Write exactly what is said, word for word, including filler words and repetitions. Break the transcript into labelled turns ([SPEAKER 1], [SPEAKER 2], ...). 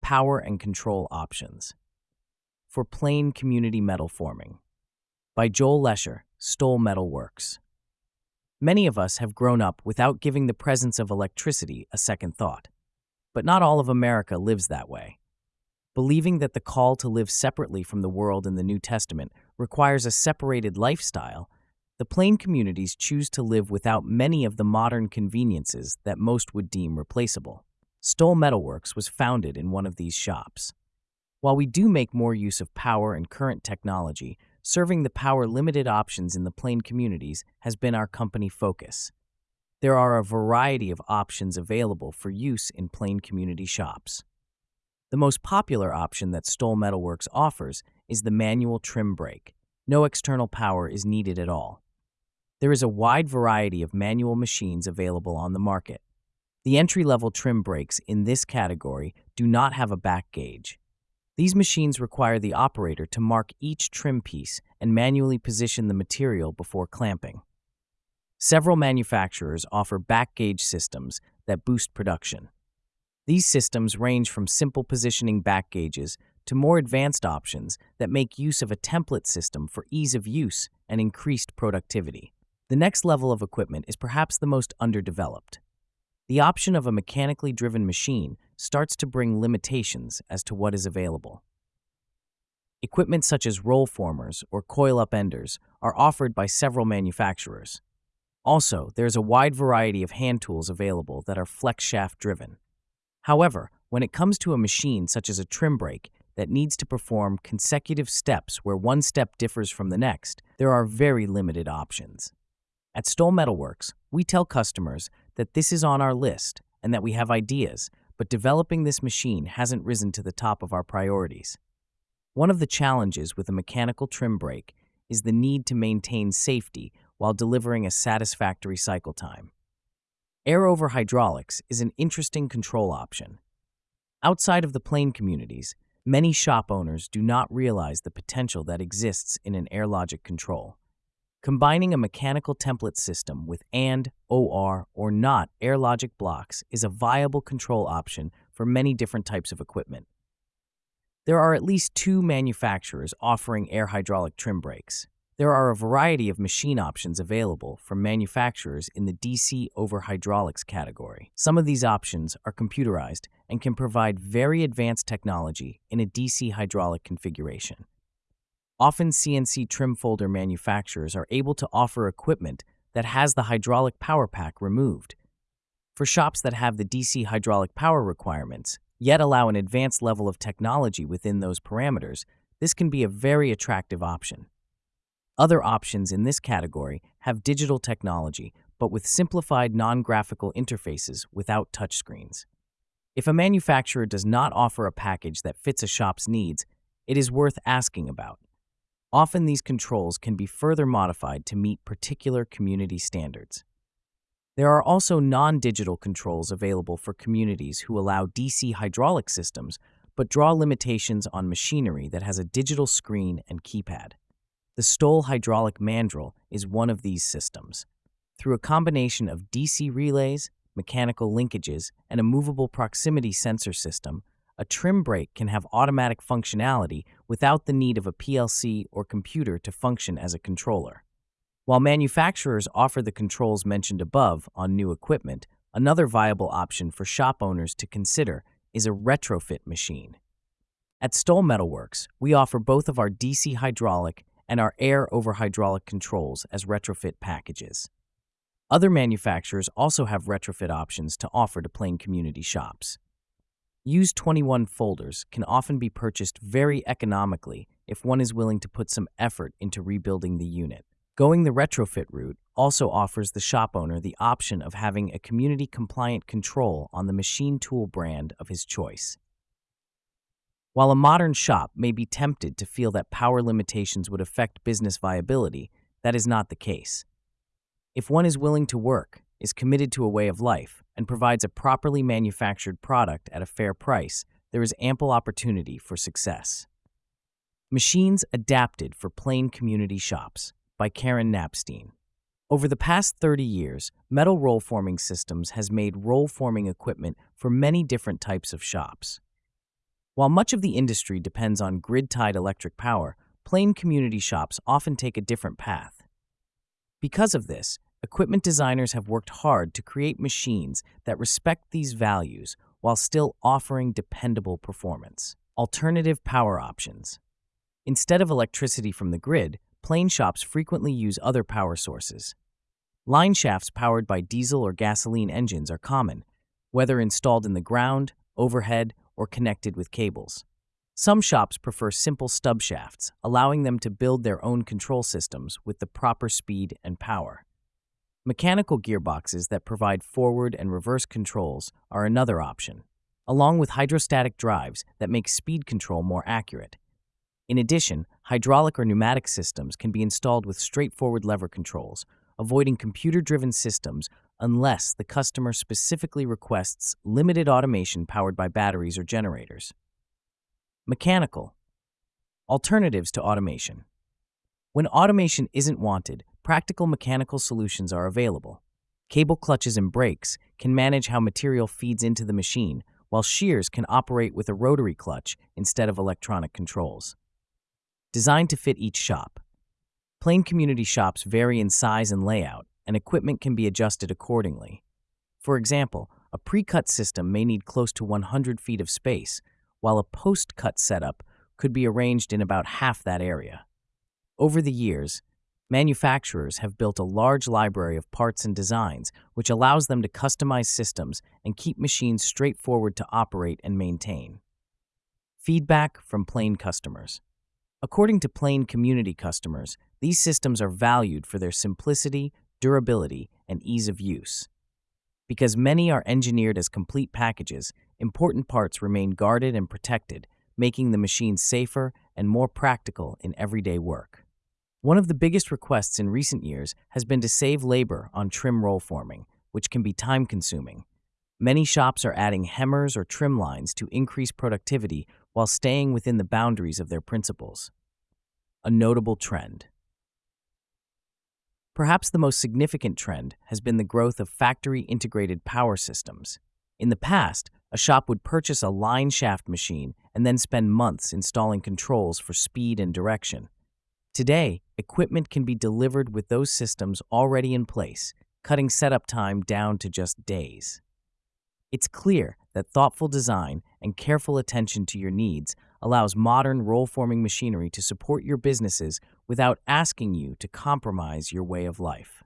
[SPEAKER 1] Power and Control Options for Plain Community Metal Forming by Joel Lesher, Stoll Metal Works. Many of us have grown up without giving the presence of electricity a second thought. But not all of America lives that way. Believing that the call to live separately from the world in the New Testament requires a separated lifestyle, the Plain communities choose to live without many of the modern conveniences that most would deem replaceable. Stoll Metal Works was founded in one of these shops. While we do make more use of power and current technology, serving the power-limited options in the Plain communities has been our company focus. There are a variety of options available for use in Plain community shops. The most popular option that Stoll Metal Works offers is the manual trim brake. No external power is needed at all. There is a wide variety of manual machines available on the market. The entry-level trim brakes in this category do not have a back gauge. These machines require the operator to mark each trim piece and manually position the material before clamping. Several manufacturers offer back gauge systems that boost production. These systems range from simple positioning back gauges to more advanced options that make use of a template system for ease of use and increased productivity. The next level of equipment is perhaps the most underdeveloped. The option of a mechanically driven machine starts to bring limitations as to what is available. Equipment such as roll formers or coil upenders are offered by several manufacturers. Also, there is a wide variety of hand tools available that are flex shaft driven. However, when it comes to a machine such as a trim brake that needs to perform consecutive steps where one step differs from the next, there are very limited options. At Stoll Metal Works, we tell customers that this is on our list and that we have ideas, but developing this machine hasn't risen to the top of our priorities. One of the challenges with a mechanical trim brake is the need to maintain safety while delivering a satisfactory cycle time. Air over hydraulics is an interesting control option. Outside of the Plain communities, many shop owners do not realize the potential that exists in an AirLogic control. Combining a mechanical template system with and, or, or not AirLogic blocks is a viable control option for many different types of equipment. There are at least two manufacturers offering air hydraulic trim brakes. There are a variety of machine options available from manufacturers in the D C over hydraulics category. Some of these options are computerized and can provide very advanced technology in a D C hydraulic configuration. Often C N C trim folder manufacturers are able to offer equipment that has the hydraulic power pack removed. For shops that have the D C hydraulic power requirements, yet allow an advanced level of technology within those parameters, this can be a very attractive option. Other options in this category have digital technology, but with simplified non-graphical interfaces without touchscreens. If a manufacturer does not offer a package that fits a shop's needs, it is worth asking about. Often these controls can be further modified to meet particular community standards. There are also non-digital controls available for communities who allow D C hydraulic systems but draw limitations on machinery that has a digital screen and keypad. The Stoll Hydraulic Mandrel is one of these systems. Through a combination of D C relays, mechanical linkages, and a movable proximity sensor system, a trim brake can have automatic functionality without the need of a P L C or computer to function as a controller. While manufacturers offer the controls mentioned above on new equipment, another viable option for shop owners to consider is a retrofit machine. At Stoll Metal Works, we offer both of our D C hydraulic and our air over hydraulic controls as retrofit packages. Other manufacturers also have retrofit options to offer to Plain community shops. Used twenty-one folders can often be purchased very economically if one is willing to put some effort into rebuilding the unit. Going the retrofit route also offers the shop owner the option of having a community-compliant control on the machine tool brand of his choice. While a modern shop may be tempted to feel that power limitations would affect business viability, that is not the case. If one is willing to work, is committed to a way of life, and provides a properly manufactured product at a fair price, there is ample opportunity for success. Machines Adapted for Plain Community Shops by Karen Napstein. Over the past thirty years, Metal Roll Forming Systems has made roll forming equipment for many different types of shops. While much of the industry depends on grid-tied electric power, plain community shops often take a different path. Because of this, equipment designers have worked hard to create machines that respect these values while still offering dependable performance. Alternative power options. Instead of electricity from the grid, plain shops frequently use other power sources. Line shafts powered by diesel or gasoline engines are common, whether installed in the ground, overhead, or connected with cables. Some shops prefer simple stub shafts, allowing them to build their own control systems with the proper speed and power. Mechanical gearboxes that provide forward and reverse controls are another option, along with hydrostatic drives that make speed control more accurate. In addition, hydraulic or pneumatic systems can be installed with straightforward lever controls, avoiding computer-driven systems unless the customer specifically requests limited automation powered by batteries or generators. Mechanical. Alternatives to automation. When automation isn't wanted, practical mechanical solutions are available. Cable clutches and brakes can manage how material feeds into the machine, while shears can operate with a rotary clutch instead of electronic controls. Designed to fit each shop. Plain community shops vary in size and layout, and equipment can be adjusted accordingly. For example, a pre-cut system may need close to one hundred feet of space, while a post-cut setup could be arranged in about half that area. Over the years, manufacturers have built a large library of parts and designs, which allows them to customize systems and keep machines straightforward to operate and maintain. Feedback from plain customers. According to plain community customers, these systems are valued for their simplicity, durability, and ease of use. Because many are engineered as complete packages, important parts remain guarded and protected, making the machine safer and more practical in everyday work. One of the biggest requests in recent years has been to save labor on trim roll forming, which can be time-consuming. Many shops are adding hemmers or trim lines to increase productivity while staying within the boundaries of their principles. A notable trend. Perhaps the most significant trend has been the growth of factory-integrated power systems. In the past, a shop would purchase a line shaft machine and then spend months installing controls for speed and direction. Today, equipment can be delivered with those systems already in place, cutting setup time down to just days. It's clear that thoughtful design and careful attention to your needs allows modern roll-forming machinery to support your businesses without asking you to compromise your way of life.